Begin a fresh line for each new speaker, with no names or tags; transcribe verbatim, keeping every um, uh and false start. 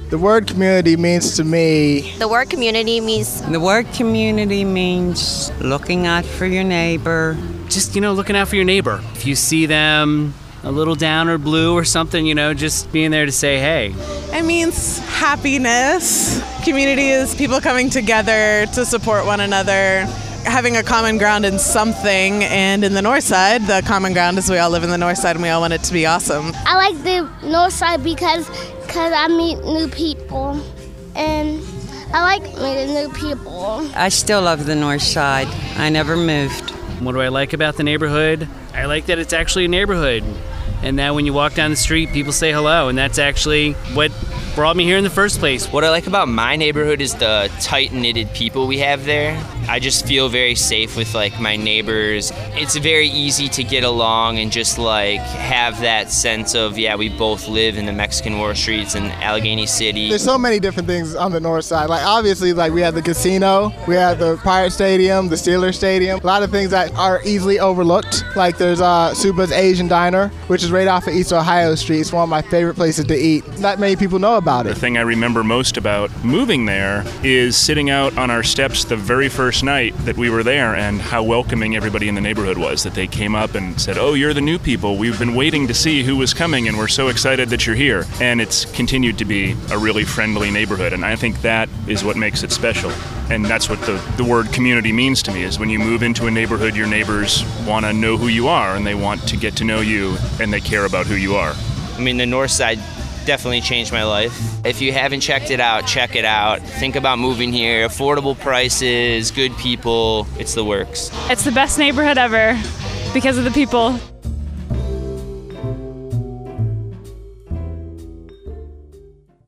The word community means to me...
The word community means...
The word community means looking out for your neighbor.
Just, you know, looking out for your neighbor. If you see them a little down or blue or something, you know, just being there to say, hey.
It means happiness. Community is people coming together to support one another, having a common ground in something. And in the North Side, the common ground is we all live in the North Side and we all want it to be awesome.
I like the North Side because because I meet new people, and I like meeting new people.
I still love the North Side. I never moved.
What do I like about the neighborhood? I like that it's actually a neighborhood, and that when you walk down the street, people say hello, and that's actually what brought me here in the first place.
What I like about my neighborhood is the tight-knitted people we have there. I just feel very safe with like my neighbors. It's very easy to get along and just like have that sense of, yeah, we both live in the Mexican War streets in Allegheny City.
There's so many different things on the North Side. Like obviously, like we have the casino, we have the Pirate Stadium, the Steelers Stadium. A lot of things that are easily overlooked. Like there's uh, Supa's Asian Diner, which is right off of East Ohio Street. It's one of my favorite places to eat. Not many people know about it.
The thing I remember most about moving there is sitting out on our steps the very first night that we were there and how welcoming everybody in the neighborhood was, that they came up and said, oh, you're the new people. We've been waiting to see who was coming and we're so excited that you're here. And it's continued to be a really friendly neighborhood, and I think that is what makes it special. And that's what the, the word community means to me, is when you move into a neighborhood, your neighbors want to know who you are and they want to get to know you and they care about who you are.
I mean, the North Side definitely changed my life. If you haven't checked it out, check it out. Think about moving here. Affordable prices, good people. It's the works.
It's the best neighborhood ever because of the people.